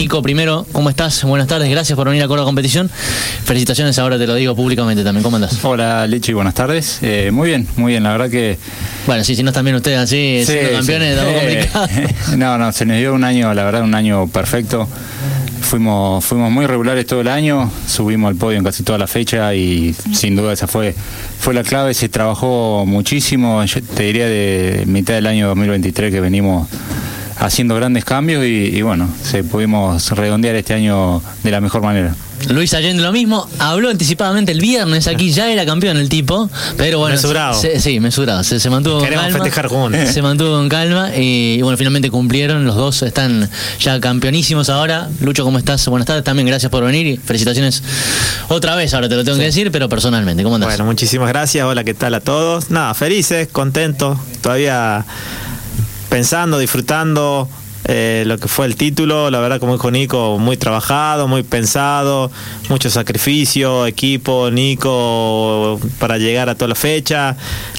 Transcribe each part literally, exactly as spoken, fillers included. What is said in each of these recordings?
Nico, primero, ¿cómo estás? Buenas tardes, gracias por venir a Córdoba Competición. Felicitaciones, ahora te lo digo públicamente también. ¿Cómo andás? Hola, Lichi, buenas tardes. Eh, muy bien, muy bien, la verdad que... Bueno, sí, si no están bien ustedes así, sí, siendo campeones, sí. es eh, complicado. No, no, se nos dio un año, la verdad, un año perfecto. Fuimos, fuimos muy regulares todo el año, subimos al podio en casi toda la fecha y sin duda esa fue, fue la clave. Se trabajó muchísimo, yo te diría de mitad del año dos mil veintitrés que venimos haciendo grandes cambios y, y bueno, se pudimos redondear este año de la mejor manera. Luis Allende lo mismo, habló anticipadamente el viernes aquí, ya era campeón el tipo, pero bueno, mesurado. Se, sí, mesurado, se, se mantuvo con Queremos calma, festejar juntos. se mantuvo con calma y, y bueno, finalmente cumplieron, los dos están ya campeonísimos ahora. Lucho, ¿cómo estás? Buenas tardes, también gracias por venir y felicitaciones otra vez, ahora te lo tengo sí. que decir, pero personalmente, ¿cómo andás? Bueno, muchísimas gracias, hola, ¿qué tal a todos? Nada, felices, contentos, todavía pensando, disfrutando Eh, lo que fue el título. La verdad, como dijo Nico, muy trabajado, muy pensado, mucho sacrificio, equipo, Nico, para llegar a toda la fecha.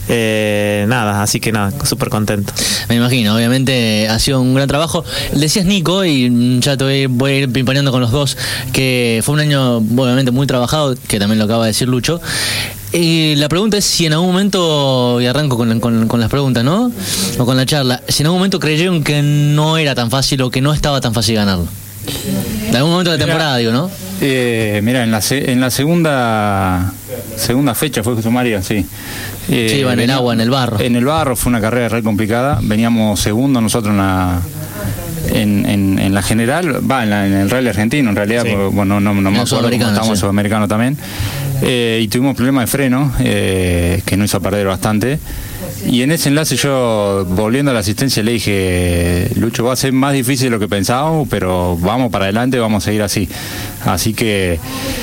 Eh, nada, así que nada, súper contento. Me imagino, obviamente ha sido un gran trabajo. Decías, Nico, y ya te voy, voy a ir pimponeando con los dos, que fue un año obviamente muy trabajado, que también lo acaba de decir Lucho. Y la pregunta es si en algún momento, y arranco con, con, con las preguntas, ¿no? O con la charla, si en algún momento creyeron que no era tan fácil o que no estaba tan fácil ganarlo. En algún momento de la temporada, digo, ¿no? Eh, mira, en la en la segunda segunda fecha fue Jesús María, sí. Eh, sí, iba en venía, el agua, en el barro. En el barro fue una carrera re complicada. Veníamos segundo nosotros en la en, en, en la general, va, en, en el rally argentino, en realidad, sí. porque, bueno, no, no me acuerdo cómo estamos, sí. Sudamericano también. Eh, y tuvimos problemas de freno, eh, que nos hizo perder bastante. Y en ese enlace yo, volviendo a la asistencia, le dije, Lucho, va a ser más difícil de lo que pensábamos, pero vamos para adelante, vamos a seguir así. Así que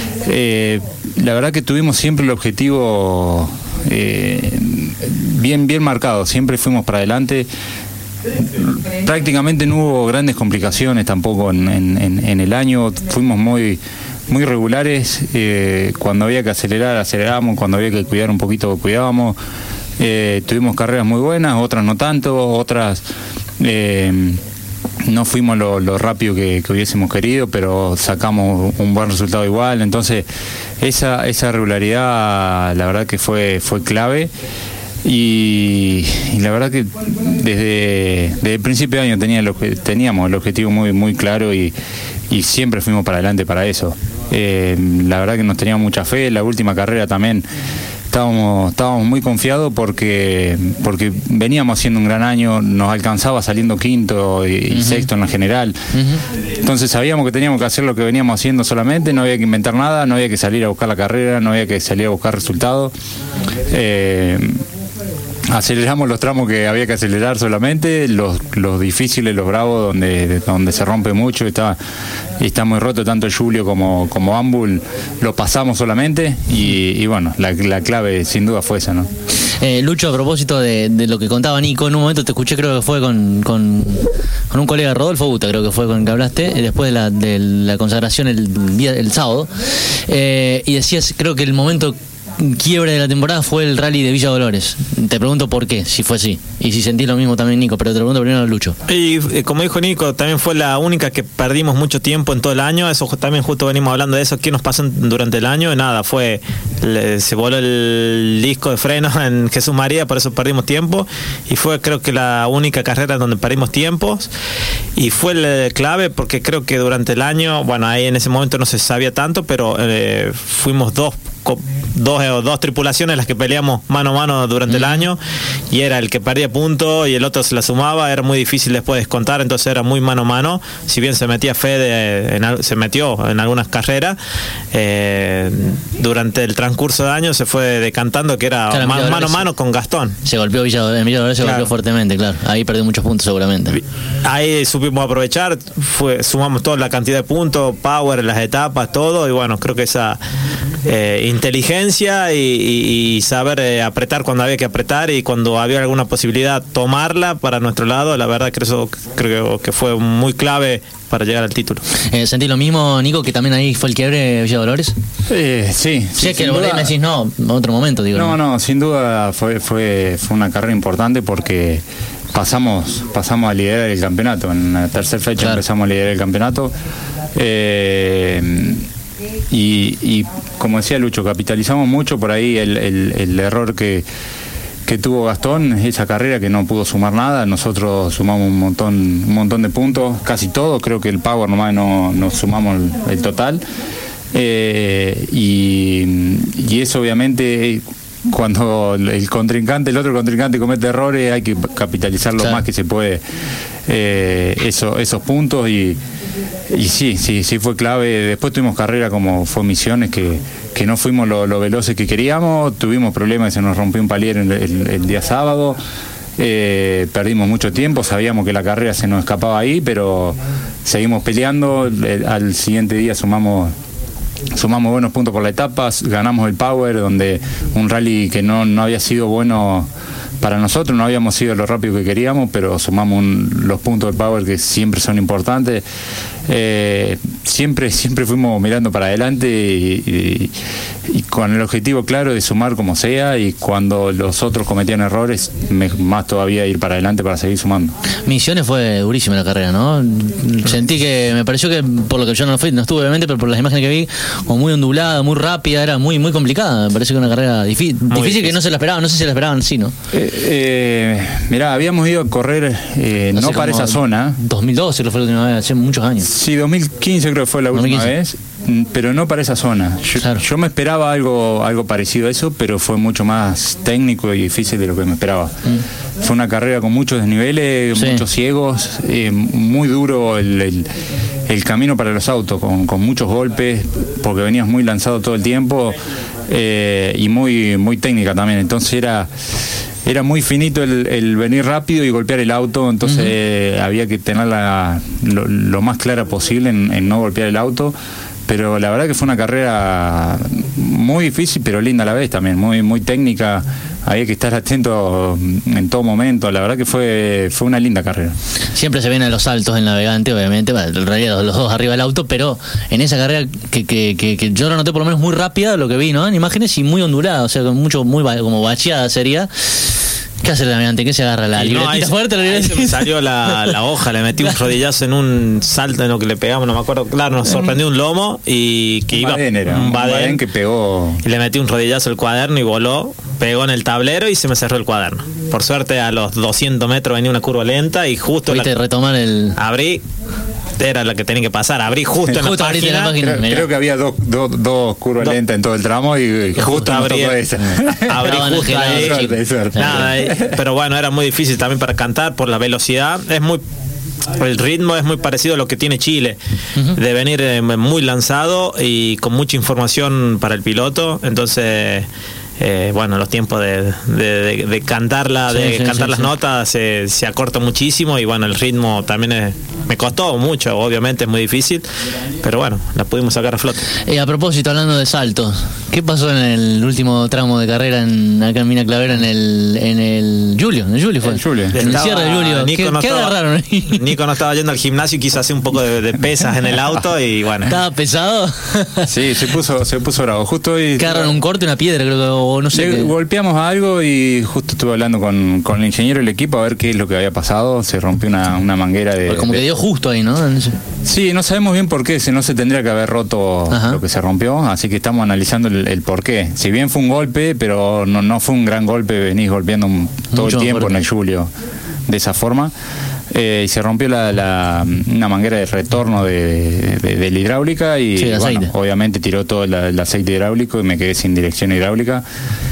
eh, la verdad que tuvimos siempre el objetivo eh, bien, bien marcado, siempre fuimos para adelante. Prácticamente no hubo grandes complicaciones tampoco en, en, en el año, fuimos muy... muy regulares, eh, cuando había que acelerar, acelerábamos, cuando había que cuidar un poquito, cuidábamos. Eh, tuvimos carreras muy buenas, otras no tanto, otras eh, no fuimos lo, lo rápido que, que hubiésemos querido, pero sacamos un buen resultado igual. Entonces, esa, esa regularidad, la verdad que fue, fue clave. Y, y la verdad que desde, desde el principio de año tenía el, teníamos el objetivo muy, muy claro y, y siempre fuimos para adelante para eso. Eh, la verdad que nos teníamos mucha fe. La última carrera también estábamos, estábamos muy confiados porque, porque veníamos haciendo un gran año, nos alcanzaba saliendo quinto y, y uh-huh. sexto en la general. Uh-huh. Entonces sabíamos que teníamos que hacer lo que veníamos haciendo solamente, no había que inventar nada, no había que salir a buscar la carrera, no había que salir a buscar resultados. Eh, Aceleramos los tramos que había que acelerar solamente, los, los difíciles, los bravos, donde, donde se rompe mucho, está, está muy roto tanto Julio como, como Ambul, lo pasamos solamente y, y bueno, la, la clave sin duda fue esa, ¿no? Eh, Lucho, a propósito de, de lo que contaba Nico, en un momento te escuché, creo que fue con, con, con un colega, Rodolfo Buta, creo que fue con el que hablaste, después de la, de la consagración el, día, el sábado, eh, y decías, creo que el momento quiebre de la temporada fue el rally de Villa Dolores. Te pregunto por qué, si fue así. Y si sentís lo mismo también, Nico, pero te pregunto primero a Lucho. Y eh, como dijo Nico, también fue la única que perdimos mucho tiempo en todo el año. Eso también justo venimos hablando de eso. ¿Qué nos pasó durante el año? Nada, fue le, se voló el disco de freno en Jesús María, por eso perdimos tiempo. Y fue creo que la única carrera donde perdimos tiempos. Y fue la clave porque creo que durante el año, bueno, ahí en ese momento no se sabía tanto, pero eh, fuimos dos Dos, dos tripulaciones las que peleamos mano a mano durante mm. el año, y era el que perdía puntos y el otro se la sumaba. Era muy difícil después descontar, entonces era muy mano a mano. Si bien se metía Fede, en, se metió en algunas carreras, eh, durante el transcurso de año se fue decantando que era claro, man, mano a mano con Gastón. Se golpeó Villa, Villa Dolores, se claro. golpeó fuertemente, claro. Ahí perdió muchos puntos seguramente. Ahí supimos aprovechar, fue, sumamos toda la cantidad de puntos, power en las etapas, todo, y bueno, creo que esa eh, inteligencia y, y, y saber eh, apretar cuando había que apretar y cuando había alguna posibilidad tomarla para nuestro lado, la verdad que eso creo que fue muy clave para llegar al título. Eh, ¿Sentí lo mismo, Nico, que también ahí fue el quiebre de Villa Dolores? Eh, sí. Sí, es que lo volví me decís no, en otro momento, digo. No, no, sin duda fue, fue, fue una carrera importante porque pasamos pasamos a liderar el campeonato. En la tercera fecha claro. empezamos a liderar el campeonato. Eh, y, y como decía Lucho, capitalizamos mucho por ahí el, el, el error que, que tuvo Gastón, esa carrera que no pudo sumar nada. Nosotros sumamos un montón un montón de puntos, casi todo. Creo que el Power nomás no, no sumamos el, el total. Eh, y, y eso obviamente, cuando el contrincante, el otro contrincante comete errores, hay que capitalizar lo claro. más que se puede eh, eso, esos puntos y, y sí, sí, sí fue clave. Después tuvimos carrera como fue Misiones, que, que no fuimos lo, lo veloces que queríamos, tuvimos problemas, se nos rompió un palier el, el, el día sábado, eh, perdimos mucho tiempo, sabíamos que la carrera se nos escapaba ahí, pero seguimos peleando. El, al siguiente día sumamos Sumamos buenos puntos por la etapa, ganamos el Power, donde un rally que no, no había sido bueno para nosotros, no habíamos sido lo rápido que queríamos, pero sumamos un, los puntos del Power, que siempre son importantes. Eh, siempre siempre fuimos mirando para adelante y, y, y con el objetivo claro de sumar como sea, y cuando los otros cometían errores, me, más todavía ir para adelante para seguir sumando. Misiones fue durísima la carrera, ¿no? Sentí que, me pareció que, por lo que yo no fui, no estuve obviamente, pero por las imágenes que vi, como muy ondulada, muy rápida, era muy muy complicada. Me pareció que una carrera difícil, difícil, difícil que no se la esperaban, no sé si se la esperaban, sí, ¿no? Eh, eh, mirá, habíamos ido a correr eh, no, no para esa zona. dos mil doce creo que fue la última vez, hace muchos años. Sí, dos mil quince creo que fue la última dos mil quince vez, pero no para esa zona. Yo, claro. yo me esperaba algo algo parecido a eso, pero fue mucho más técnico y difícil de lo que me esperaba. Mm. Fue una carrera con muchos desniveles, sí. muchos ciegos, eh, muy duro el, el, el camino para los autos, con, con muchos golpes, porque venías muy lanzado todo el tiempo, eh, y muy, muy técnica también. Entonces era... Era muy finito el, el venir rápido y golpear el auto, entonces uh-huh. eh, había que tenerla lo, lo más clara posible en, en no golpear el auto, pero la verdad que fue una carrera muy difícil, pero linda a la vez también, muy muy técnica, había que estar atento en todo momento, la verdad que fue fue una linda carrera. Siempre se ven a los saltos del Navegante, obviamente, bueno, en realidad los dos arriba del auto, pero en esa carrera que, que, que, que yo lo noté por lo menos muy rápida, lo que vi, ¿no? En imágenes, y muy ondulada, o sea, con mucho, muy como bacheada sería. ¿Qué hace el Navegante? ¿Qué se agarra? ¿La libretita no, fuerte? La libretita? Ahí se me salió la, la hoja, le metí un rodillazo en un salto en lo que le pegamos, no me acuerdo, claro, nos sorprendió un lomo y que un iba badén era, un badén, badén que pegó. Y le metí un rodillazo al cuaderno y voló, pegó en el tablero y se me cerró el cuaderno. Por suerte a los doscientos metros venía una curva lenta y justo la, retomar el... abrí, era la que tenía que pasar, abrí justo en justo la página, la página creo, creo que había dos, dos, dos curvas do, lentas en todo el tramo y, y justo, justo abrí esa. Abrí justo ahí, suerte, suerte. Nada, pero bueno, era muy difícil también para cantar por la velocidad, es muy... El ritmo es muy parecido a lo que tiene Chile, uh-huh. de venir eh, muy lanzado y con mucha información para el piloto, entonces... Eh, bueno, los tiempos de, de, de, de cantarla, de sí, sí, cantar sí, las sí. notas se, se acorta muchísimo y bueno, el ritmo también es, me costó mucho, obviamente es muy difícil, pero bueno, la pudimos sacar a flote. Eh, a propósito, hablando de saltos, ¿qué pasó en el último tramo de carrera en, acá en Mina Clavera en el en el Julio? En el Julio fue. El Julio. En el cierre de Julio. Nico ¿Qué, no ¿qué estaba, agarraron ahí? Nico no estaba yendo al gimnasio y quiso hacer un poco de, de pesas en el auto y bueno. ¿Estaba pesado? Sí, se puso, se puso bravo. Justo hoy. ¿Qué agarraron? ¿Un corte, una piedra, creo que? O no sé. Le, golpeamos algo y justo estuve hablando con, con el ingeniero del equipo a ver qué es lo que había pasado. Se rompió una, una manguera de... Como de, que dio justo ahí, ¿no? Sí, no sabemos bien por qué, si no se tendría que haber roto Ajá. lo que se rompió, así que estamos analizando el, el por qué. Si bien fue un golpe, pero no, no fue un gran golpe, venís golpeando todo Mucho el tiempo fuerte. En el Julio de esa forma. Eh, y se rompió la, la, una manguera de retorno de, de, de la hidráulica y sí, bueno, obviamente tiró todo el, el aceite hidráulico y me quedé sin dirección hidráulica.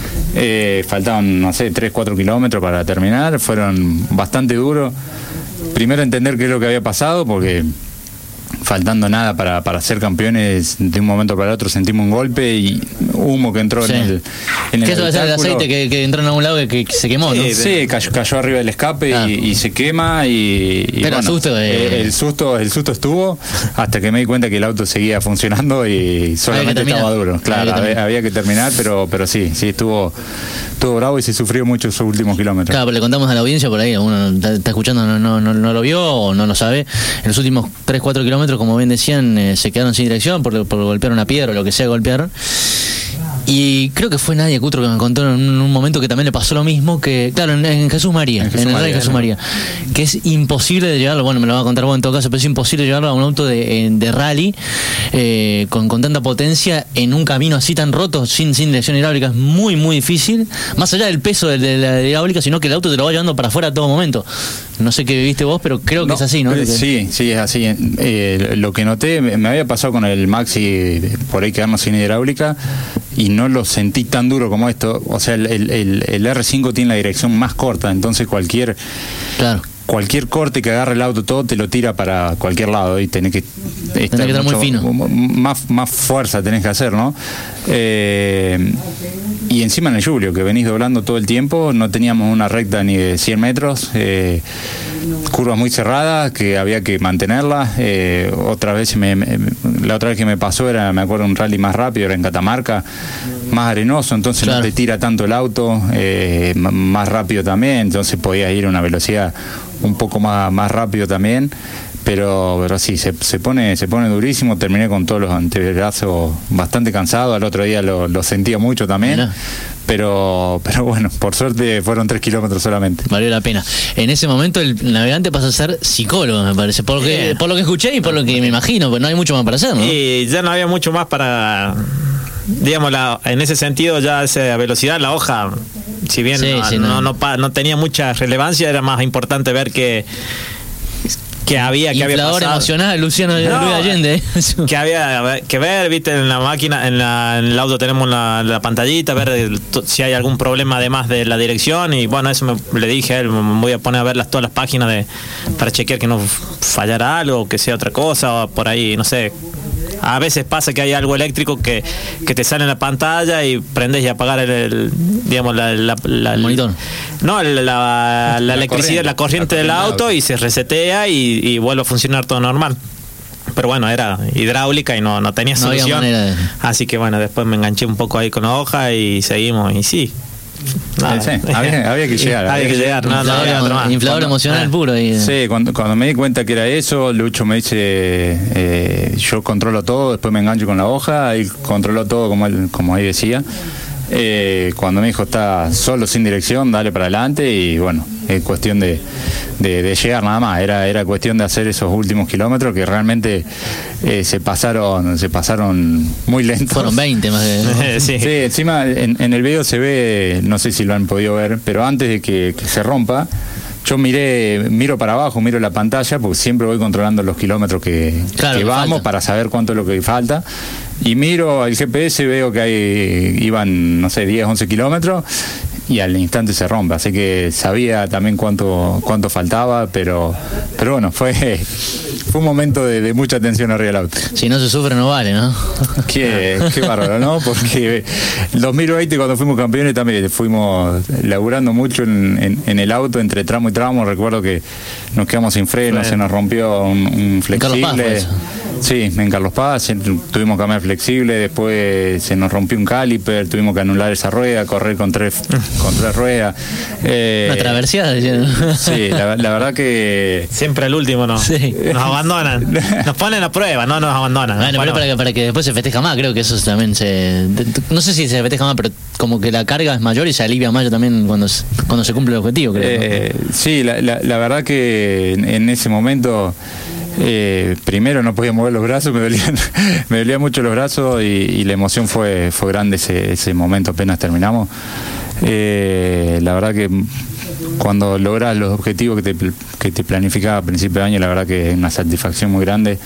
Eh, faltaban, no sé, tres, cuatro kilómetros para terminar, fueron bastante duros. Primero entender qué es lo que había pasado, porque faltando nada para, para ser campeones, de un momento para el otro sentimos un golpe y humo que entró sí. en el en ¿Qué el eso el aceite que, que entró en algún lado que, que se quemó, ¿no? Sí, sí cayó, cayó arriba del escape ah. y, y se quema y, y Pero bueno, el susto de... el susto el susto estuvo hasta que me di cuenta que el auto seguía funcionando y solamente estaba duro. Claro, había que, había que terminar, pero pero sí, sí estuvo estuvo bravo y se sufrió mucho esos últimos kilómetros. Claro, pero le contamos a la audiencia por ahí, uno está, está escuchando, no, no, no, no lo vio o no lo sabe. En los últimos tres, cuatro kilómetros, como bien decían, eh, se quedaron sin dirección por, por golpear una piedra o lo que sea golpearon. Y creo que fue Nadia Cutro que me contó en un momento que también le pasó lo mismo, que claro, en, en Jesús María, en, Jesús en el María, Jesús María, que es imposible de llevarlo, bueno, me lo va a contar vos en todo caso, pero es imposible llevarlo a un auto de, de rally eh, con, con tanta potencia en un camino así tan roto, sin, sin dirección hidráulica. Es muy, muy difícil, más allá del peso de, de la hidráulica, sino que el auto te lo va llevando para afuera a todo momento. No sé qué viviste vos, pero creo que no, es así, ¿no? Sí, sí, es así. Eh, lo que noté, me había pasado con el Maxi, por ahí quedarnos sin hidráulica, y no lo sentí tan duro como esto. O sea, el, el, el R cinco tiene la dirección más corta, entonces cualquier claro. cualquier corte que agarre el auto todo te lo tira para cualquier lado y tenés que tenés que estar mucho, muy fino. Más, más fuerza tenés que hacer, ¿no? Eh, y encima en el Giulio, que venís doblando todo el tiempo, no teníamos una recta ni de cien metros, eh, curvas muy cerradas que había que mantenerlas. Eh, otra vez me, me, la otra vez que me pasó era, me acuerdo, un rally más rápido, era en Catamarca, más arenoso, entonces claro. no te tira tanto el auto, eh, más rápido también, entonces podías ir a una velocidad un poco más, más rápido también. Pero, pero sí, se, se pone se pone durísimo. Terminé con todos los antebrazos bastante cansado. Al otro día lo, lo sentía mucho también. Mira. Pero pero bueno, por suerte fueron tres kilómetros solamente. Valió la pena. En ese momento el navegante pasa a ser psicólogo, me parece. Por lo que, por lo que escuché y por lo que me imagino, pero no hay mucho más para hacer, ¿no? Y ya no había mucho más para... Digamos, la, en ese sentido, ya esa velocidad, la hoja, si bien sí, no, sí, no, no, no, no tenía mucha relevancia, era más importante ver que... que había que había pasado. Emocional, Luciano no, Luis Allende. Que había que ver, viste, en la máquina, en, la, en el auto tenemos la, la pantallita, ver el, si hay algún problema además de la dirección. Y bueno, eso me, le dije a él, me voy a poner a ver las, todas las páginas de para chequear que no fallara algo, que sea otra cosa, o por ahí, no sé. A veces pasa que hay algo eléctrico que, que te sale en la pantalla y prendes y apagar el, el digamos la, la, la el monitor. No, la, la, la electricidad, corriente, la corriente del auto, auto y se resetea y, y vuelve a funcionar todo normal. Pero bueno, era hidráulica y no, no tenía no solución. De... Así que bueno, después me enganché un poco ahí con la hoja y seguimos y sí. Nada. Sí, sí. Había, había que llegar. Había que llegar. No, inflador, no, no, no, inflador cuando, emocional ah, puro. Y... Sí, cuando, cuando me di cuenta que era eso, Lucho me dice, eh, yo controlo todo, después me engancho con la hoja, él controló todo como él, como ahí decía. Eh, cuando me dijo, está solo, sin dirección, dale para adelante, y bueno, es cuestión de, de, de llegar nada más. Era, era cuestión de hacer esos últimos kilómetros que realmente eh, se pasaron se pasaron muy lentos. Fueron veinte más de... sí. sí, encima en, en el video se ve, no sé si lo han podido ver, pero antes de que, que se rompa, yo miré, miro para abajo, miro la pantalla, porque siempre voy controlando los kilómetros que, claro, que vamos falta. Para saber cuánto es lo que falta. Y miro el G P S, veo que hay, iban, no sé, diez, once kilómetros, y al instante se rompe. Así que sabía también cuánto cuánto faltaba, pero pero bueno, fue fue un momento de, de mucha tensión arriba del auto. Si no se sufre, no vale, ¿no? Qué, qué bárbaro, ¿no? Porque el dos mil veinte, cuando fuimos campeones, también fuimos laburando mucho en, en, en el auto, entre tramo y tramo. Recuerdo que nos quedamos sin freno, se nos rompió un, un flexible. Sí, en Carlos Paz tuvimos que cambiar flexible, después se nos rompió un caliper, tuvimos que anular esa rueda, correr con tres, con tres ruedas. Eh, Una traversiada. Sí, la, la verdad que... Siempre al último, ¿no? Sí. Nos abandonan. Nos ponen a prueba, no nos abandonan. Bueno, bueno, para, que, para que después se festeja más, creo que eso también se... No sé si se festeja más, pero como que la carga es mayor y se alivia más también cuando, cuando se cumple el objetivo, creo. Eh, ¿no? Sí, la, la, la verdad que en, en ese momento... Eh, primero no podía mover los brazos, me dolían, me dolían mucho los brazos, y, y la emoción fue, fue grande ese, ese momento apenas terminamos. Eh, la verdad que cuando logras los objetivos que te, que te planificaba a principio de año, la verdad que es una satisfacción muy grande.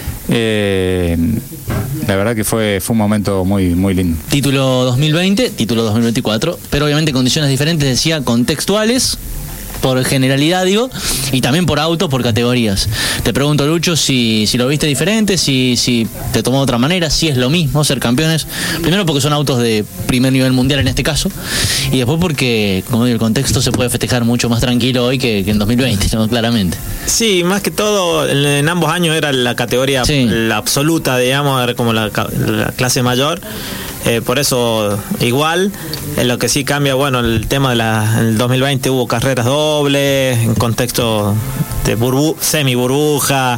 Eh, la verdad que fue fue un momento muy muy lindo. Título dos mil veinte, título dos mil veinticuatro, pero obviamente condiciones diferentes, decía, contextuales, por generalidad digo, y también por autos, por categorías. Te pregunto, Lucho, si, si lo viste diferente, si, si te tomó de otra manera, si es lo mismo ser campeones. Primero porque son autos de primer nivel mundial en este caso, y después porque, como digo, el contexto se puede festejar mucho más tranquilo hoy que, que en dos mil veinte, ¿no? Claramente. Sí, más que todo, en, en ambos años era la categoría, sí, la absoluta, digamos, era como la, la clase mayor. Eh, por eso, igual, en lo que sí cambia, bueno, el tema de la, en el dos mil veinte hubo carreras dobles, en contexto de burbu, semi burbuja,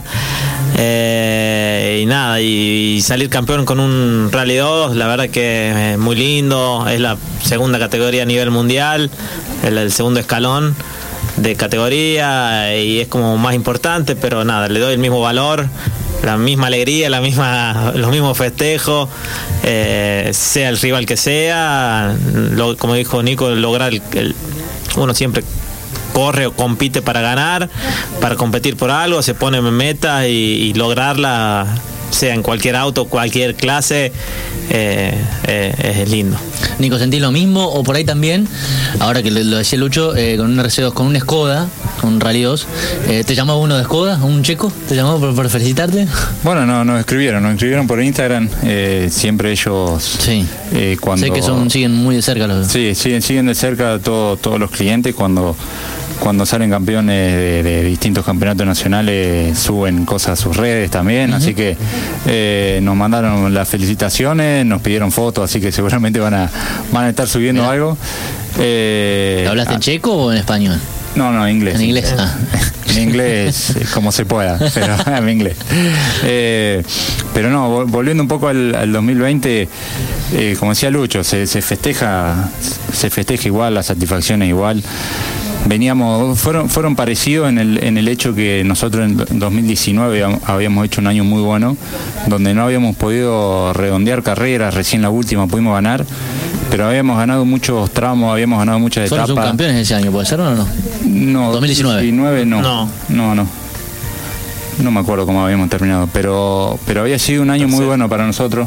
eh, y nada, y, y salir campeón con un Rally dos, la verdad que es muy lindo, es la segunda categoría a nivel mundial, el, el segundo escalón de categoría, y es como más importante, pero nada, le doy el mismo valor, la misma alegría, la misma, los mismos festejos, eh, sea el rival que sea, lo, como dijo Nico, lograr el, el, uno siempre corre o compite para ganar, para competir por algo, se pone metas y, y lograrla, sea en cualquier auto, cualquier clase, eh, eh, es lindo. Nico, ¿sentís lo mismo? O por ahí también, ahora que lo decía Lucho, eh, con un R C dos, con un Skoda, con un Rally dos, eh, ¿te llamó uno de Skoda, un checo? ¿Te llamó por, por felicitarte? Bueno, no, nos escribieron, nos escribieron por Instagram, eh, siempre ellos... Sí, eh, cuando, sé que son, siguen muy de cerca los... Sí, siguen, siguen de cerca todo, todos los clientes cuando... Cuando salen campeones de, de distintos campeonatos nacionales, suben cosas a sus redes también, uh-huh. Así que eh, nos mandaron las felicitaciones, nos pidieron fotos, así que seguramente van a van a estar subiendo Mira. algo. Eh, ¿Hablaste ah, en checo o en español? No, no, en inglés. En inglés, ah. En inglés, como se pueda, pero en inglés. Eh, pero no, volviendo un poco al, al dos mil veinte, eh, como decía Lucho, se, se festeja, se festeja igual, la satisfacción es igual. Veníamos, fueron, fueron parecidos en el, en el hecho que nosotros en dos mil diecinueve habíamos hecho un año muy bueno, donde no habíamos podido redondear carreras, recién la última pudimos ganar, pero habíamos ganado muchos tramos, habíamos ganado muchas etapas. ¿Son campeones ese año, puede ser o no? No, dos mil diecinueve. diecinueve no, no, no, no. No me acuerdo cómo habíamos terminado, pero, pero había sido un año muy bueno para nosotros.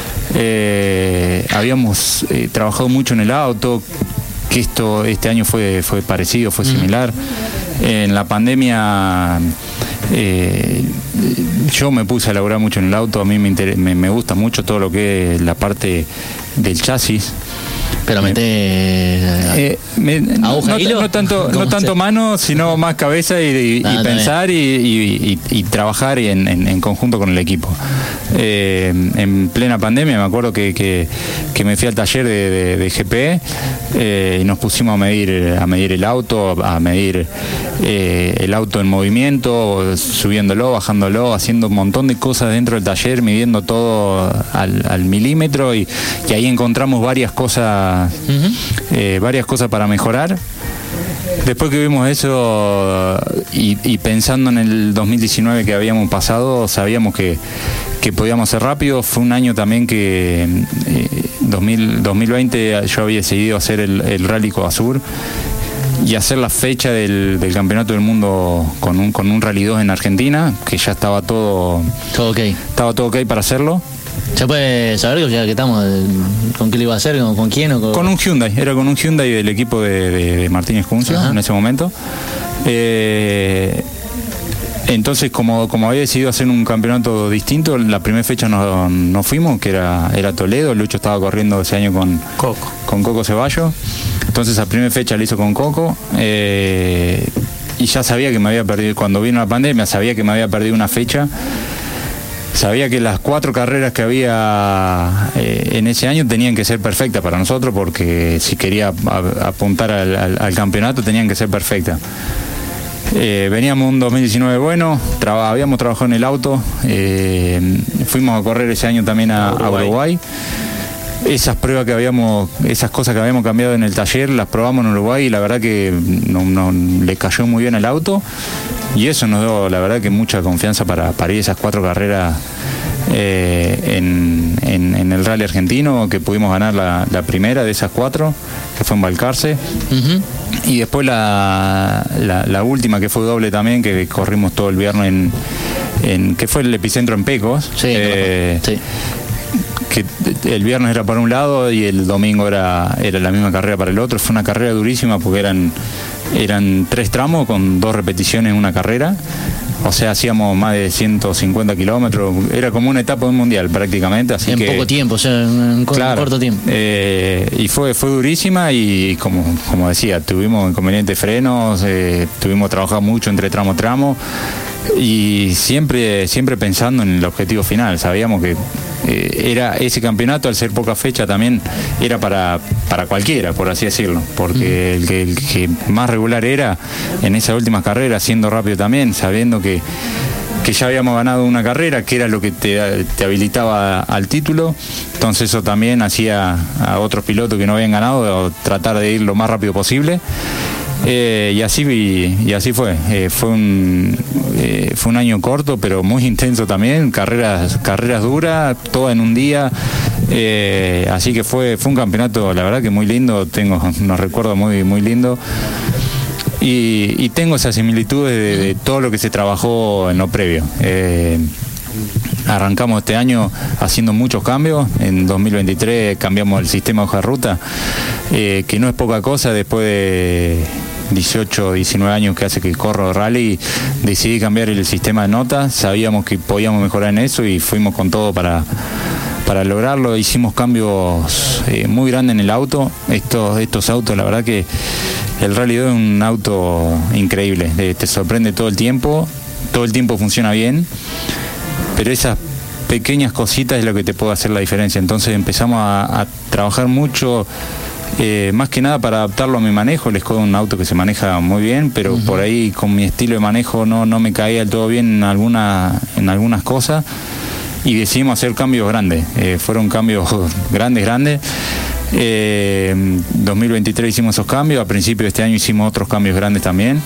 Eh, habíamos eh, trabajado mucho en el auto, que esto este año fue fue parecido, fue similar. En la pandemia eh, yo me puse a laburar mucho en el auto, a mí me, inter- me, me gusta mucho todo lo que es la parte del chasis. Pero mete eh, me, no, no, no tanto no tanto mano, sino más cabeza y, y, ah, y pensar y, y, y, y trabajar en, en, en conjunto con el equipo. Eh, en plena pandemia me acuerdo que, que, que me fui al taller de, de, de G P eh, y nos pusimos a medir a medir el auto, a medir eh, el auto en movimiento, subiéndolo, bajándolo, haciendo un montón de cosas dentro del taller, midiendo todo al, al milímetro y, y ahí encontramos varias cosas Uh-huh. Eh, varias cosas para mejorar. Después que vimos eso y, y pensando en el dos mil diecinueve que habíamos pasado, sabíamos que, que podíamos ser rápidos. Fue un año también que eh, dos mil, dos mil veinte yo había decidido hacer el, el Rally Coda Sur y hacer la fecha del, del campeonato del mundo con un, con un Rally dos en Argentina, que ya estaba todo, todo ok. Estaba todo ok para hacerlo. ¿Se puede saber ya que estamos con qué lo iba a hacer, con, con quién? O con... con un Hyundai, era con un Hyundai del equipo de, de, de Martínez Cuncio en ese momento. Eh, entonces, como, como había decidido hacer un campeonato distinto, la primera fecha nos no fuimos, que era, era Toledo. Lucho estaba corriendo ese año con Coco, con Coco Ceballos. Entonces, la primera fecha la hizo con Coco. Eh, y ya sabía que me había perdido, cuando vino la pandemia, sabía que me había perdido una fecha. Sabía que las cuatro carreras que había eh, en ese año tenían que ser perfectas para nosotros, porque si quería a, apuntar al, al, al campeonato tenían que ser perfectas. Eh, veníamos un dos mil diecinueve bueno, traba, habíamos trabajado en el auto, eh, fuimos a correr ese año también a, a Uruguay. Esas pruebas que habíamos, esas cosas que habíamos cambiado en el taller, las probamos en Uruguay y la verdad que no, no, le cayó muy bien el auto y eso nos dio la verdad que mucha confianza para, para ir esas cuatro carreras eh, en, en, en el Rally Argentino, que pudimos ganar la, la primera de esas cuatro, que fue en Balcarce. Uh-huh. Y después la, la, la última, que fue doble también, que corrimos todo el viernes en, en que fue el epicentro en Pecos. Sí, eh, sí. Que el viernes era para un lado y el domingo era, era la misma carrera para el otro. Fue una carrera durísima porque eran, eran tres tramos con dos repeticiones en una carrera. O sea, hacíamos más de ciento cincuenta kilómetros. Era como una etapa de un mundial prácticamente. Así en que, poco tiempo, o sea, en claro, corto tiempo. Eh, y fue, fue durísima y como, como decía, tuvimos inconvenientes frenos, eh, tuvimos que trabajar mucho entre tramo a tramo. y siempre, siempre pensando en el objetivo final. Sabíamos que eh, era ese campeonato, al ser poca fecha, también era para, para cualquiera, por así decirlo, porque el que, el que más regular era en esas últimas carreras, siendo rápido también, sabiendo que que ya habíamos ganado una carrera, que era lo que te, te habilitaba al título. Entonces eso también hacía a otros pilotos que no habían ganado tratar de ir lo más rápido posible. Eh, y así y, y así fue. Eh, fue un eh, fue un año corto, pero muy intenso también, carreras carreras duras, todo en un día. Eh, así que fue fue un campeonato, la verdad que muy lindo. Tengo unos recuerdos muy muy lindos. Y, y tengo esas similitudes de, de todo lo que se trabajó en lo previo. Eh, arrancamos este año haciendo muchos cambios. En dos mil veintitrés cambiamos el sistema de hoja de ruta, eh, que no es poca cosa. Después de dieciocho, diecinueve años que hace que corro rally, decidí cambiar el sistema de notas. Sabíamos que podíamos mejorar en eso y fuimos con todo para... Para lograrlo. Hicimos cambios eh, muy grandes en el auto. Estos, estos autos, la verdad que el Rally dos es un auto increíble. Eh, te sorprende todo el tiempo. Todo el tiempo funciona bien. Pero esas pequeñas cositas es lo que te puede hacer la diferencia. Entonces empezamos a, a trabajar mucho, eh, más que nada para adaptarlo a mi manejo. Les Skoda es un auto que se maneja muy bien, pero uh-huh. por ahí con mi estilo de manejo no, no me caía del todo bien en, alguna, en algunas cosas. Y decidimos hacer cambios grandes, eh, fueron cambios grandes, grandes. Eh, dos mil veintitrés hicimos esos cambios, a principio de este año hicimos otros cambios grandes también,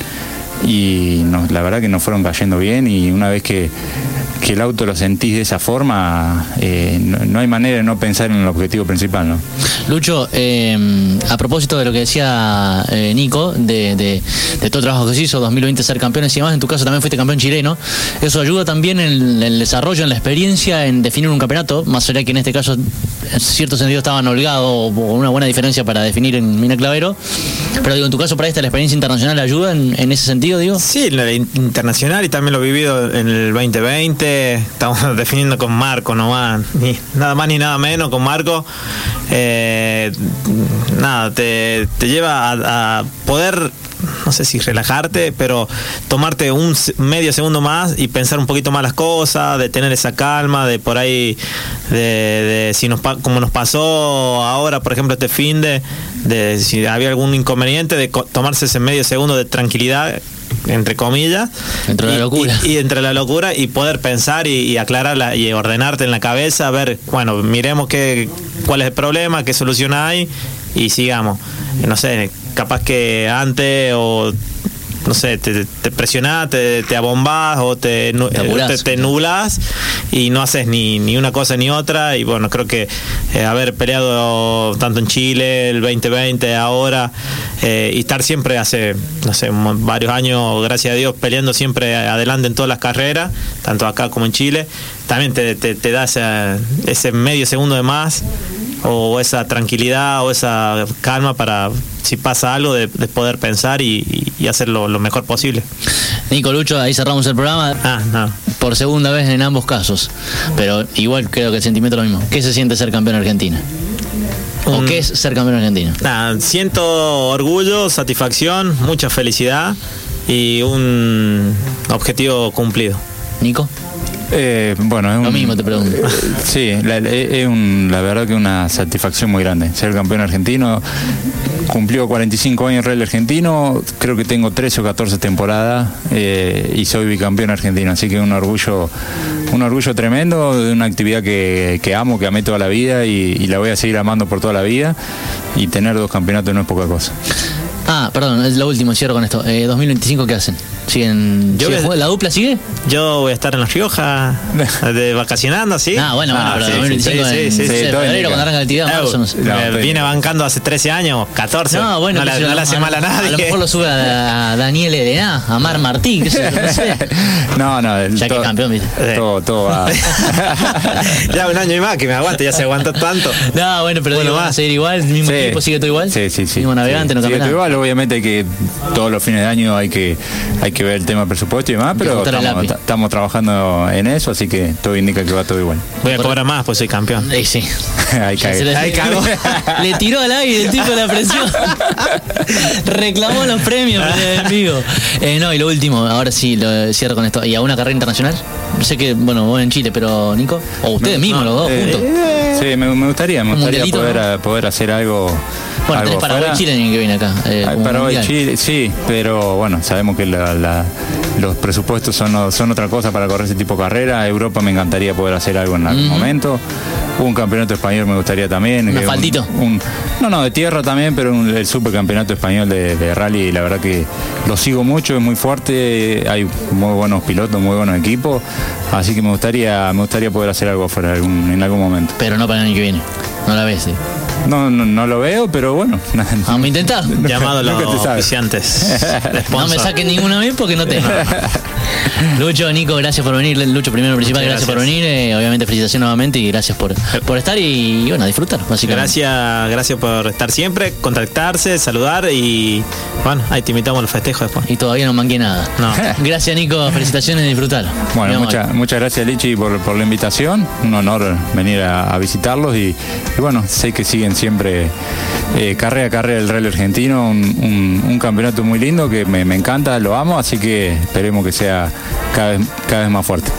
y nos, la verdad que nos fueron cayendo bien, y una vez que, que el auto lo sentís de esa forma, eh, no, no hay manera de no pensar en el objetivo principal, ¿no? Lucho, eh, a propósito de lo que decía eh, Nico, de, de, de todo el trabajo que se hizo, dos mil veinte ser campeones y demás, en tu caso también fuiste campeón chileno, eso ayuda también en el desarrollo, en la experiencia, en definir un campeonato, más allá que en este caso en cierto sentido estaban holgados o una buena diferencia para definir en Mina Clavero, pero digo, en tu caso para esta la experiencia internacional ayuda en, en ese sentido, digo. Sí, la internacional, y también lo he vivido en el veinte veinte, estamos definiendo con Marco nomás, ni nada más ni nada menos con Marco. Eh, nada, te, te lleva a, a poder, no sé si relajarte, pero tomarte un medio segundo más y pensar un poquito más las cosas, de tener esa calma, de por ahí, de, de si nos como nos pasó ahora, por ejemplo, este fin de, de si había algún inconveniente, de tomarse ese medio segundo de tranquilidad, entre comillas, entre la locura y, y entre la locura y poder pensar y, y aclararla y ordenarte en la cabeza, a ver, bueno, miremos qué, cuál es el problema, qué solución hay y sigamos. No sé, capaz que antes o no sé, te, te presionás, te, te abombás o te, te, te, te nublás y no haces ni, ni una cosa ni otra. Y bueno, creo que eh, haber peleado tanto en Chile, el veinte veinte, ahora, eh, y estar siempre hace, no sé, varios años, gracias a Dios, peleando siempre adelante en todas las carreras, tanto acá como en Chile, también te, te, te da ese, ese medio segundo de más, o esa tranquilidad o esa calma para, si pasa algo, de, de poder pensar y, y hacerlo lo mejor posible. Nico, Lucho, ahí cerramos el programa. Ah, no. Por segunda vez en ambos casos, pero igual creo que el sentimiento es lo mismo. ¿Qué se siente ser campeón argentino? ¿O um, qué es ser campeón argentino? Nah, siento orgullo, satisfacción, mucha felicidad y un objetivo cumplido. ¿Nico? Eh, bueno, es un, lo mismo te pregunto. Eh, sí, la, es un, la verdad que una satisfacción muy grande ser campeón argentino. Cumplió cuarenta y cinco años el Rally argentino, creo que tengo trece o catorce temporadas eh, y soy bicampeón argentino, así que un orgullo, un orgullo tremendo de una actividad que, que amo, que amé toda la vida y, y la voy a seguir amando por toda la vida, y tener dos campeonatos no es poca cosa. Ah, perdón, es lo último, cierro con esto. Eh, dos mil veinticinco, ¿qué hacen? ¿Siguen, yo ¿sigue, voy, ¿La dupla sigue? Yo voy a estar en La Rioja, de vacacionando, ¿sí? Ah, bueno, bueno, ah, pero sí, dos mil veinticinco sí, en sí, sí, sí, febrero, cuando arranca la actividad, eh, marzo, no sé. Me no, viene bancando hace trece años, catorce. No, bueno, no, la, no le hace a, mal a nadie. A lo mejor lo sube a, a Daniel Elena, a Mar Martí, qué sé yo, no sé. No, no, ya todo, que campeón, ¿viste? Todo, todo va. Ya un año y más que me aguante, ya se aguantó tanto. No, bueno, pero bueno, digo, va a seguir igual, el mismo sí. equipo, sigue todo igual. Sí, sí, sí. Mismo navegante, sí. no cambia nada. Igual, obviamente que todos los fines de año hay que, hay que que ver el tema presupuesto y demás, pero estamos, estamos trabajando en eso, así que todo indica que va todo igual. Voy a cobrar más, pues soy campeón. Sí, sí. Ahí cae. Le, Ahí cagó. Le tiró al aire el tipo de la presión. Reclamó los premios en vivo. Eh, no, y lo último, ahora sí lo cierro con esto. ¿Y a una carrera internacional? Sé que, bueno, vos en Chile, pero Nico, o ustedes no, mismos, no, los dos eh, juntos. Eh, sí, me, me gustaría, me gustaría poder, ¿no? a, poder hacer algo. Bueno, algo tenés Paraguay y Chile que viene acá. Eh, Paraguay y Chile, sí, pero bueno, sabemos que la, la, los presupuestos son, son otra cosa para correr ese tipo de carrera. Europa me encantaría poder hacer algo en algún uh-huh. momento. Un campeonato español me gustaría también. ¿Un asfaltito? Un, un, no, no, de tierra también, pero un, el supercampeonato español de, de rally, la verdad que lo sigo mucho, es muy fuerte, hay muy buenos pilotos, muy buenos equipos, así que me gustaría me gustaría poder hacer algo afuera algún, en algún momento. Pero no para el año que viene, no la ves, ¿sí? No, no, no lo veo, pero bueno. Vamos a intentar. Llamado a los oficiantes. No me saquen ninguna vez porque no tengo. Lucho, Nico, gracias por venir. Lucho, primero principal, gracias. gracias por venir. Eh, obviamente, felicitaciones nuevamente y gracias por, por estar y, y bueno, disfrutar, básicamente. Gracias, gracias por estar siempre, contactarse, saludar y bueno, ahí te invitamos al festejo después. Y todavía no manqué nada. No. Gracias, Nico, felicitaciones y disfrutar. Bueno, muchas muchas gracias, Lichi, por, por la invitación. Un honor venir a, a visitarlos y, y bueno, sé que siguen siempre eh, carrera a carrera el rally argentino, un, un, un campeonato muy lindo que me, me encanta, lo amo, así que esperemos que sea cada vez, cada vez más fuerte.